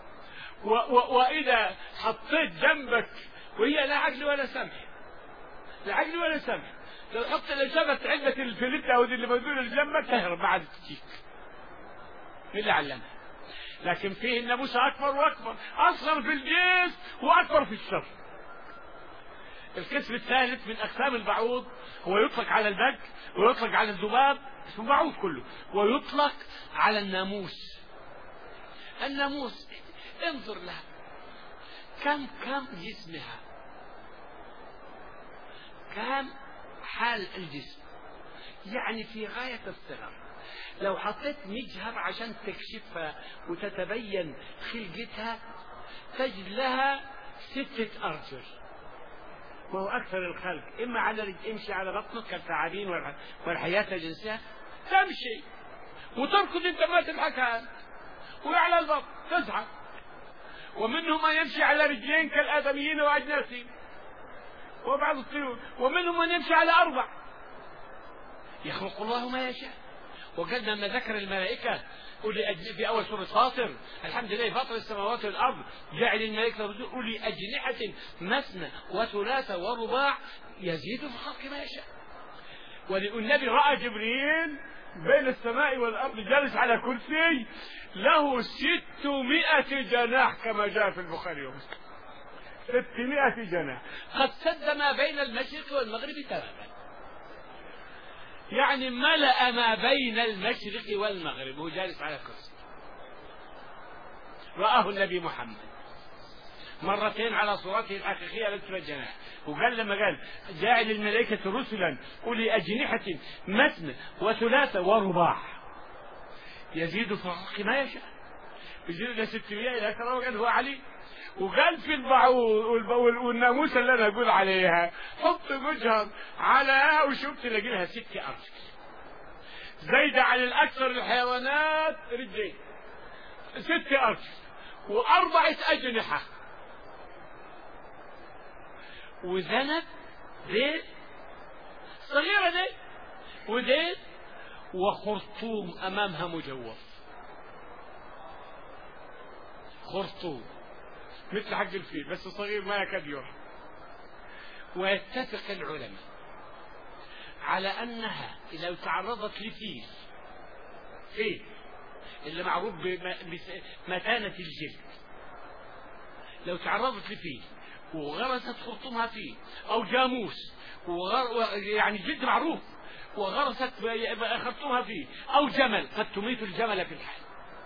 وإذا حطيت جنبك وهي لا عقل ولا سمع، لا عقل ولا سمع، لو حط لجبت علبة الفلتة أو اللي موجودة جنبك تهرب ما عاد تجيك. مين اللي علمها؟ لكن فيه الناموس أكبر وأكبر، أصغر في الجسم وأكبر في الشر. القسم الثالث من أقسام البعوض هو يطلق على البق ويطلق على الذباب، اسمه بعوض كله، ويطلق على الناموس. الناموس انظر لها كم جسمها، كم حال الجسم، يعني في غاية الصغر. لو حطيت مجهر عشان تكشفها وتتبين خلقتها تجد لها 6 أرجل، وهو أكثر الخلق، إما على امشي على بطنك كالثعابين والحياة الجنسية تمشي وتركض أنت ما تضحك، وعلى البطن تزحف. ومنهم من يمشي على رجلين كالآدميين وأجناسهم وبعض الطيور، ومنهم من يمشي على 4. يخلق الله ما يشاء. وقد لما ذكر الملائكة في أول سورة فاطر الحمد لله فاطر السماوات والأرض جعل الملائكة أولي أجنحة مثنى وثلاث ورباع يزيد في الخلق ما يشاء. والنبي رأى جبريل بين السماء والأرض جالس على كرسي له 600 جناح كما جاء في البخاري ومسلم. 600 جناح قد سد ما بين المشرق والمغرب تماما، يعني ملأ ما بين المشرق والمغرب وهو جالس على كرسي. رآه النبي محمد مرتين على صورته الحقيقية التي في الجناح، وقال لما قال جاعل الملائكة رسلا أولي أجنحة مثنى وثلاث ورباع يزيد في الخلق ما يشاء، يزيد إلى 600 إلى أكثر. وقال هو علي. وقال في البعوض والناموس اللي أنا أقول عليها حط مجهر على وشوف تلاقي لها 6 أرجل زايدة على الأكثر الحيوانات رجلين، 6 أرجل و4 أجنحة وذنب ذيل صغيرة ذيل وذيل وخرطوم أمامها مجوف، خرطوم مثل حق الفيل بس صغير ما يكاد يرى. ويتفق العلماء على أنها لو تعرضت لفيل اللي معروف بمتانة الجلد، لو تعرضت لفيل وغرست خرطومها فيه أو جاموس يعني جلد معروف وغرست خرطومها فيه أو جمل قد تميت الجمل في الحال.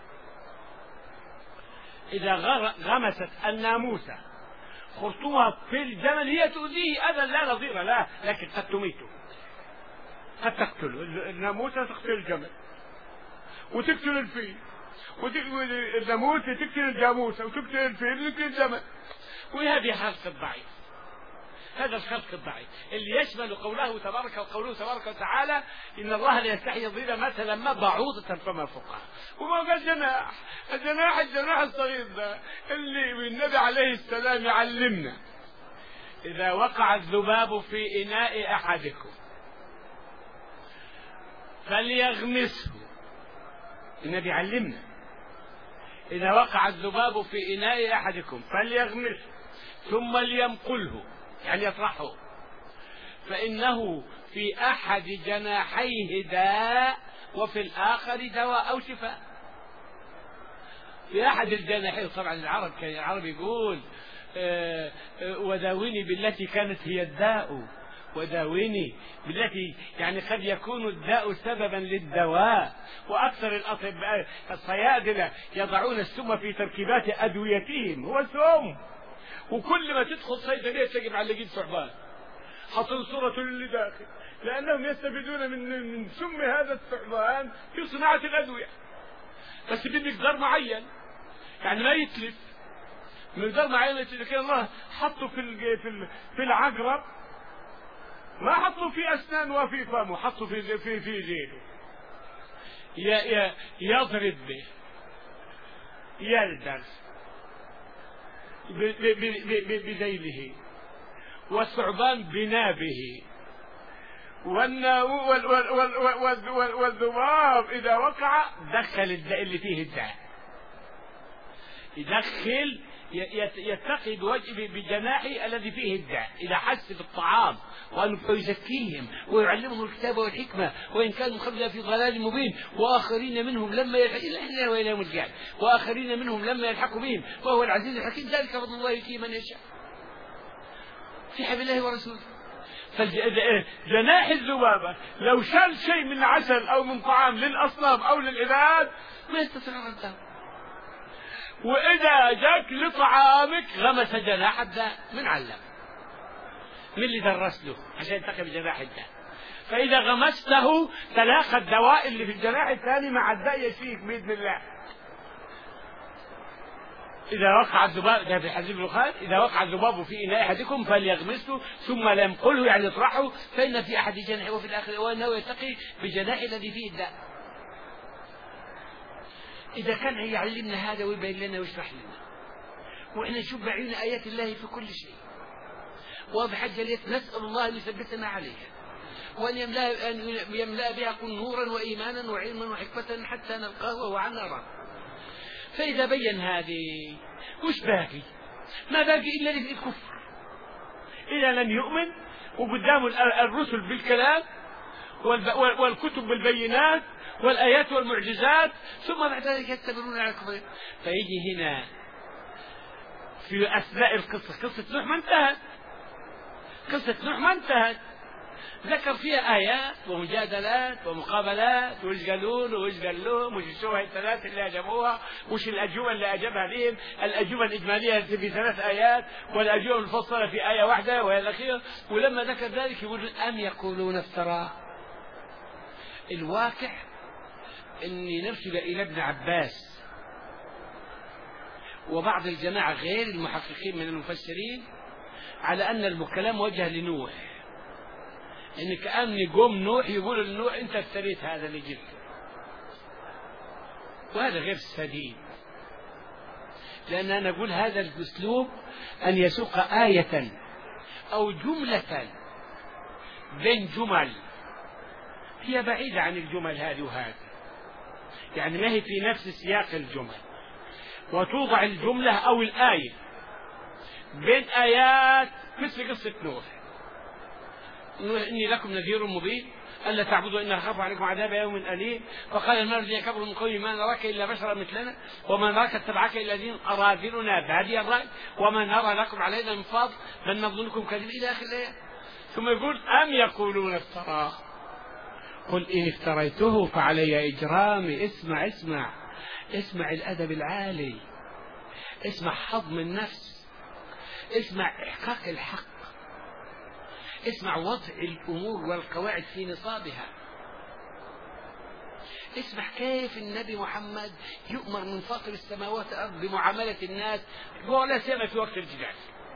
إذا غمست الناموسة خرطومها في الجمل هي تؤذيه أذى لا نظير له، لكن قد تميته، قد تقتله. الناموسة تقتل الجمل وتقتل الفيل، الناموسة تقتل الجاموسة وتقتل الفيل وتقتل الجمل. وهذه خلق الضعيف، هذا الخلق الضعيف اللي يشمل قوله تبارك وتعالى إن الله لا يستحي يضرب مثلا ما بعوضة فما فوقها. وما قال جناح، الجناح الصغير ده اللي النبي عليه السلام يعلمنا إذا وقع الذباب في إناء أحدكم فليغمسه. النبي علمنا إذا وقع الذباب في إناء أحدكم فليغمسه ثم ليمقله، يعني يطرحه، فإنه في أحد جناحيه داء وفي الآخر دواء أو شفاء. في أحد الجناحين طبعا العرب يقول وداوني بالتي كانت هي الداء، وداوني بالتي يعني قد يكون الداء سببا للدواء. وأكثر الأطباء الصيادلة يضعون السم في تركيبات أدويتهم، هو سم، وكل ما تدخل صيدلية تجد معلقين ثعبان حاطين صورة اللي داخل، لأنهم يستفيدون من سم هذا الثعبان في صناعة الأدوية، بس بمقدار معين. يعني ما يتلف من غير ما عينه. كان الله حطه في العقرب، ما حطه في أسنان وفي فمه، حطه في جيبه يضرب به، يلدغ بذيله، والثعبان بنابه، والذباب إذا وقع دخل الداء اللي فيه الداء، يدخل يتقي بجناحه الذي فيه الداء إذا حس بالطعام، وأنه يزكيهم ويعلمهم الكتاب والحكمة، وإن كانوا قبل في ضلال مبين، وآخرين منهم لما وآخرين منهم لما يلحقوا بهم وهو العزيز الحكيم. ذلك فضل الله يؤتيه من يشاء في حبل الله ورسوله. فجناح الذبابة لو شال شيء من عسل أو من طعام للأصنام أو للعباد ما يستطيع رده، وإذا جاك لطعامك غمس جناح الداء من علم، من اللي درس له عشان يتقي بجناح الداء. فإذا غمسته تلاقى الدواء اللي في الجناح الثاني مع الداء يشفيك بإذن الله. إذا وقع الذباب، ده في حديث البخاري، إذا وقع الذباب في إناء أحدكم فليغمسه ثم لينقله، يعني يطرحه، فإن في أحد جناحه وفي الآخر وأنه يتقي بجناح الذي فيه الداء. إذا كان يعلمنا هذا ويبين لنا ويشرح لنا، وإحنا نشوف بعين آيات الله في كل شيء واضحة جلية، نسأل الله أن يثبتنا عليها، وأن يملأ بها نورا وإيمانا وعلما وحكمة حتى نلقاه وهو عنا راض. فإذا بين هذه وش باقي؟ ما باقي إلا الكفر إذا لم يؤمن، وقدام الرسل بالكلام والكتب بالبينات والآيات والمعجزات، ثم بعد ذلك يستمرون على الكفر. فيجي هنا في أثناء القصة، قصة نوح ما انتهت، قصة نوح ما انتهت، ذكر فيها آيات ومجادلات ومقابلات، وش قالوا له وش قال لهم، وش الشبهة الثلاث اللي أجابوها، وش الأجوبة اللي أجابها لهم، الأجوبة الإجمالية في 3 آيات، والأجوبة المفصلة في آية واحدة وهي الأخيرة. ولما ذكر ذلك يقول أم يقولون افتراه. الواقع أني نرسل إلى ابن عباس وبعض الجماعة غير المحققين من المفسرين على أن الكلام وجه لنوح، إن كأن يقوم نوح يقول لنوح أنت افتريت هذا اللي جبته، وهذا غير سديد. لأن أنا أقول هذا الأسلوب أن يسوق آية أو جملة بين جمل هي بعيدة عن الجمل هذه وهذه، يعني ما هي في نفس سياق الجمل، وتوضع الجملة أو الآية بين آيات مثل قصة نوح، إني لكم نذير مبين ألا تعبدوا إن أخاف عليكم عذاب يوم أليم. فقال الملأ الذين كفروا من قومه ما نراك إلا بشرا مثلنا وما نراك اتبعك إلا الذين أراذلنا بادي الرأي وما نرى لكم علينا من فضل بل نظنكم كاذبين إلى آخر الآية. ثم يقول أم يقولون افتراه قل إن افتريته فعلي إجرامي. اسمع الأدب العالي، اسمع حظم النفس، اسمع إحقاق الحق، اسمع وضع الأمور والقواعد في نصابها، اسمع كيف النبي محمد يؤمر من فاطر السماوات والأرض بمعاملة الناس ولا سيما في وقت الجدال.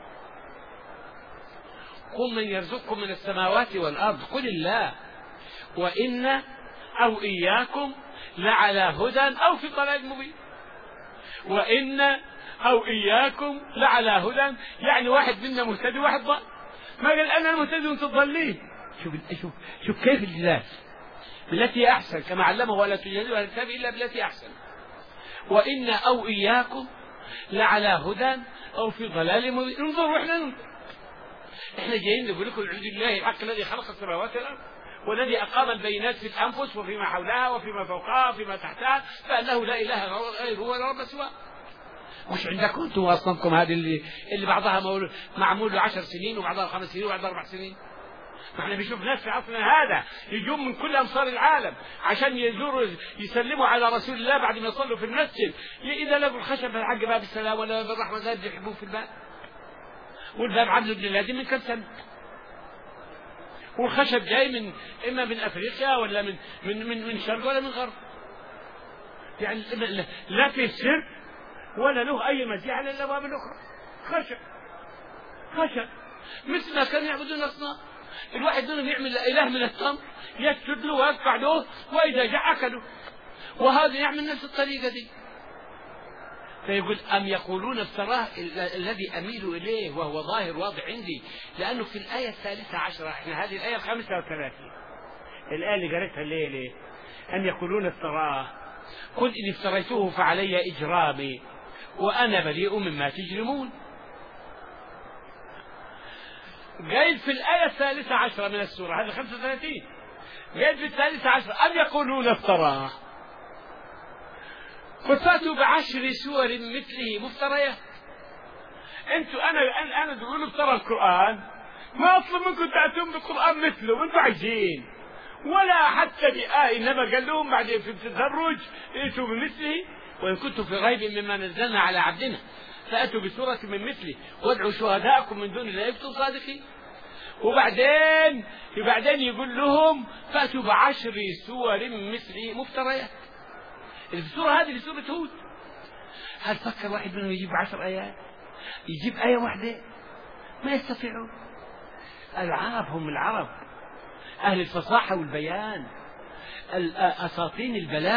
قل من يرزقكم من السماوات والأرض قل الله وإن أو إياكم لعلى هدى أو في ضلال مبين. وإن أو إياكم لعلى هدى، يعني واحد منا مهتدي واحد ضال، ما قال أنا المهتدي وأنت تضلين. شوف كيف الجدال بالتي أحسن، كما علمه ولا تجادلوا أهل الكتاب إلا بالتي أحسن. وإن أو إياكم لعلى هدى أو في ضلال مبين. انظروا احنا جايين نقول لكم الحمد لله الحق الذي خلق السماوات والأرض والذي أقام البينات في الأنفس وفيما حولها وفيما فوقها وفيما تحتها، فأنه لا إله غيره ولا رب سواه. مش عندكم انتم أصنامكم هذه اللي بعضها معمول له 10 سنين وبعضها 5 سنين وبعضها 4 سنين. احنا بنشوف ناس في عصرنا هذا يجون من كل أمصار العالم عشان يزوروا يسلموا على رسول الله بعد ما يصلوا في المسجد، إذا لقوا الخشب حق باب السلام ولا باب الرحمة زاد يحبوه في الباب، والباب عامله ابن الذين من كم سنة، والخشب جاي إما من أفريقيا ولا من شرق ولا من غرب. يعني لا في سر ولا له أي مزية على الأبواب الأخرى. خشب مثل ما كانوا يعبدون أصنام. الواحد منهم يعمل إله من التمر يسجد له ويرفع له وإذا جاء أكله، وهذا يعمل نفس الطريقة دي. فيقول أم يقولون افتراه، الذي أميل إليه وهو ظاهر واضح عندي، لأنه في الآية 13 احنا هذه الآية 35 الآية اللي قريتها ليه أم يقولون افتراه قل إن افتريته فعلي إجرامي وأنا بريء مما تجرمون. قيد في الآية 13 من السورة هذا 35 قيد في 13 أم يقولون افتراه فاتوا ب10 سور مثله مفترية. انتوا انا تقولوا افترى القرآن، ما اطلب منكم تأتون بقرآن مثله وانتوا عايزين، ولا حتى بآية، انما قال لهم بعد في التدرج ائتوا بمثله وان كنتم في ريب مما نزلنا على عبدنا فأتوا بسورة من مثله وادعوا شهداءكم من دون الله إن كنتم صادقين. وبعدين يقول لهم فأتوا ب10 سور مثله مفتريات. السورة هذه سورة هود، هل فكر واحد منهم يجيب 10 آيات؟ يجيب آية واحدة؟ ما يستطيعون. العرب هم العرب أهل الفصاحة والبيان، أساطين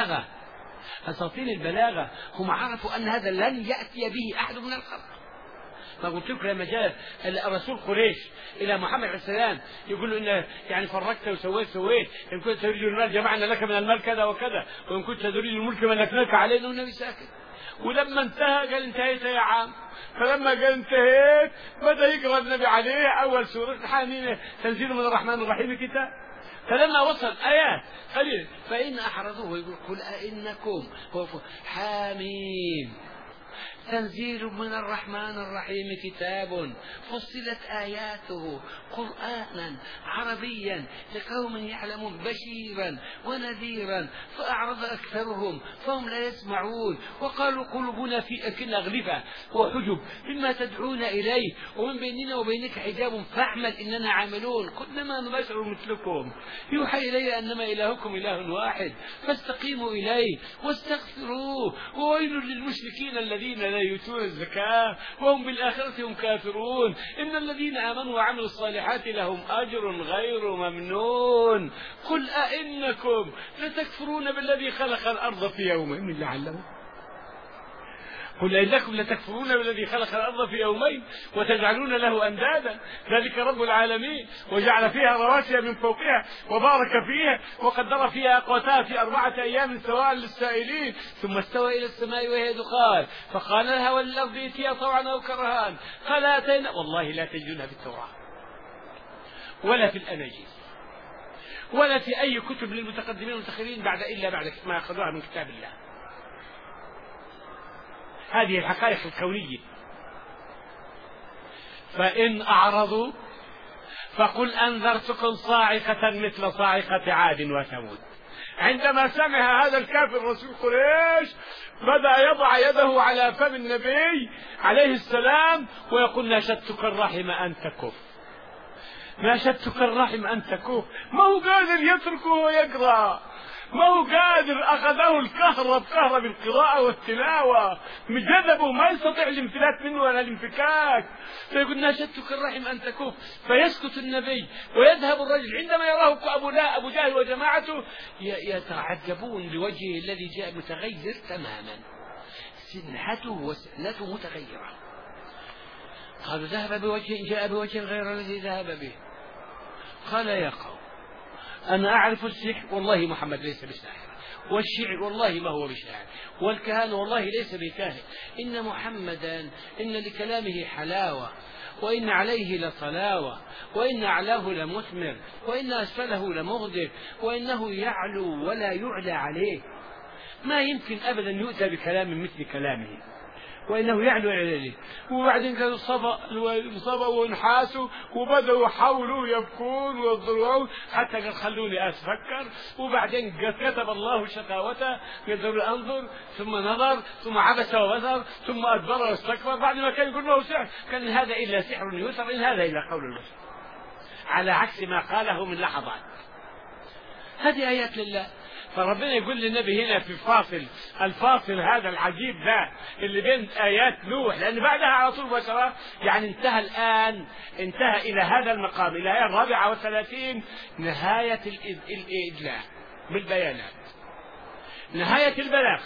البلاغة هم عرفوا أن هذا لن يأتي به أحد من الخلق. ما قلت لكم لما جاء الرسول قريش إلى محمد عليه السلام يقول له إن يعني فرقت وسويت إن كنت تريد المال جمعنا لك من المال كذا وكذا وإن كنت تريد الملك ملكناك علينا والنبي ساكت. ولما انتهى قال انتهيت يا عام. فلما قال انتهيت بدأ يقرأ النبي عليه أول سورة حامين تنزيل من الرحمن الرحيم كتاب. فلما وصل آيات قليل فإن أحرزوه يقول قل أئنكم حامين تنزيل من الرحمن الرحيم كتاب فصلت آياته قرآنا عربيا لقوم يعلمون بشيرا ونذيرا فأعرض أكثرهم فهم لا يسمعون وقالوا قلوبنا في أكن أغلفة وحجب مما تدعون إليه ومن بيننا وبينك حجاب فاعمل إننا عاملون قلنا ما نبشر مثلكم يوحى إلي أنما إلهكم إله واحد فاستقيموا إليه واستغفروه وويل للمشركين الذين لا يؤتون الزكاة وهم بالآخرة هم كافرون إن الذين آمنوا وعملوا الصالحات لهم أجر غير ممنون قل أئنكم لتكفرون بالذي خلق الأرض في يومين لعلهم قل إنكم لتكفرون بالذي خلق الأرض في يومين وتجعلون له أندادا ذلك رب العالمين وجعل فيها رواسي من فوقها وبارك فيها وقدر فيها أقواتها في 4 أيام سواء للسائلين ثم استوى إلى السماء وهي دخان فقال لها والأرض ائتيا طوعا أو كرها قال أتينا والله لا تجدونها في التوراة ولا في الأناجيل ولا في أي كتب للمتقدمين والمتأخرين إلا بعد ما أخذوها من كتاب الله. هذه الحقائق الكونية. فإن أعرضوا فقل أنذرتكم صاعقة مثل صاعقة عاد وثمود. عندما سمع هذا الكافر رسول قريش بدأ يضع يده على فم النبي عليه السلام ويقول ناشدتك الرحم أن تكف ناشدتك الرحم أن تكف. ما هو قادر يتركه ويقرأ، ما هو قادر، أخذه الكهرب بالقراءة والتلاوة مجذبه ما يستطيع الانفلات منه ولا الانفكاك. فيقول ناشدتك الرحم أن تكف فيسكت النبي ويذهب الرجل. عندما يراه أبو جهل وجماعته يتعجبون لوجهه الذي جاء متغير تماما، سنحته وسنته متغيرة. قالوا ذهب بوجه جاء بوجه غير الذي ذهب به. قال يا قوم أنا أعرف السحر والله محمد ليس بساحر والشعر والله ما هو بشاعر والكهان والله ليس بكاهن إن محمدا إن لكلامه حلاوة وإن عليه لطلاوة وإن أعلاه لمثمر وإن أسفله لمغدر وإنه يعلو ولا يعلى عليه. ما يمكن أبدا يؤتى بكلام مثل كلامه وإنه يعلو عليه. وبعدين قالوا صبا ونحاسوا وبدأوا يحاولوا يبكون ويضرون حتى قال خلوني أتفكر. وبعدين كتب الله شقاوته قال أنظر ثم نظر ثم عبس وبصر ثم أدبر واستكبر بعد ما كان يقول له سحر كان هذا إلا سحر يؤثر إن هذا إلا قول البشر على عكس ما قاله من لحظات. هذه آيات لله. فربنا يقول للنبي هنا في الفاصل هذا العجيب ده اللي بين آيات نوح، لأن بعدها على طول مباشرة يعني انتهى إلى هذا المقام، إلى الآية 34 نهاية الإدلاء بالبيانات، نهاية البلاغ.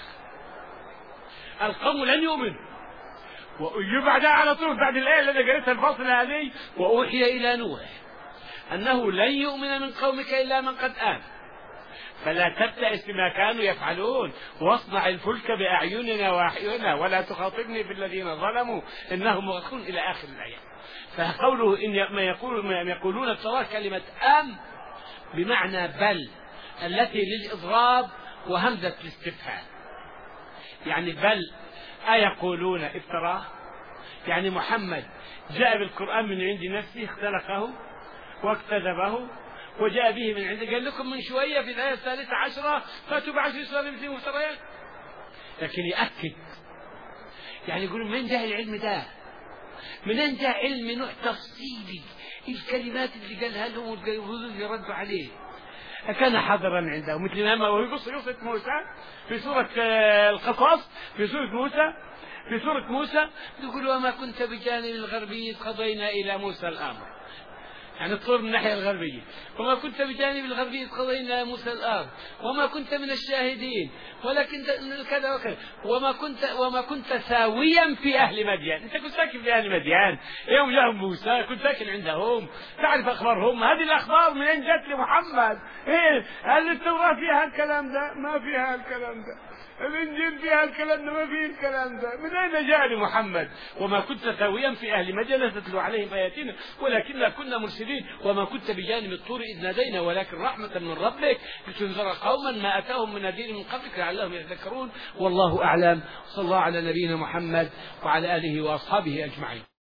القوم لن يؤمنوا، وبعدها على طول بعد الآية التي قريتها الفصل هذه وأوحي إلى نوح أنه لن يؤمن من قومك إلا من قد آمن فلا تبتئس بما كانوا يفعلون واصنع الفلك بأعيننا وأحينا ولا تخاطبني في الذين ظلموا إنهم مغرقون إلى آخر الآيات. فقوله إن ما يقولون التوراة كلمة أم بمعنى بل التي للإضراب وهمزة الاستفهام، يعني بل أيقولون افتراه، يعني محمد جاء بالقرآن من عند نفسه اختلقه واكتذبه وجاء به من عنده، قال لكم من شوية في الآية 13 فاتوا بعشر سور مثل مفتريات، لكن يأكد يعني يقول من جاء العلم ده؟ من جاء علم نوح تفصيلي الكلمات اللي قالها لهم والردود يردوا عليه؟ كان حاضرا عنده مثل ما هو يقص قصة موسى في سورة القصص، في سورة موسى يقول وما كنت بجانب الغربي قضينا إلى موسى الأمر، يعني الطور من الناحية الغربية، وما كنت بجانب الغربي قضينا موسى الأمر وما كنت من الشاهدين ولكن كذا وكذا وما كنت ساويا في أهل مدين. أنت كنت ساكن في أهل مدين يوم جاء موسى، كنت ساكن عندهم، تعرف أخبارهم. هذه الأخبار من أين جت لمحمد؟ إيه؟ هل التوراة فيها الكلام ده؟ ما فيها الكلام ده. الإنجيل فيها الكلام ده؟ ما فيه الكلام ده. من أين جاء لمحمد؟ وما كنت ساويا في أهل مدين تتلو عليهم آياتنا ولكننا كنا مرسلين وما كنت بجانب الطور إذ نادينا ولكن رحمة من ربك لتنذر قوما ما أتاهم من نذير من قبلك لعلهم يتذكرون. والله أعلم. صلى الله على نبينا محمد وعلى آله وأصحابه أجمعين.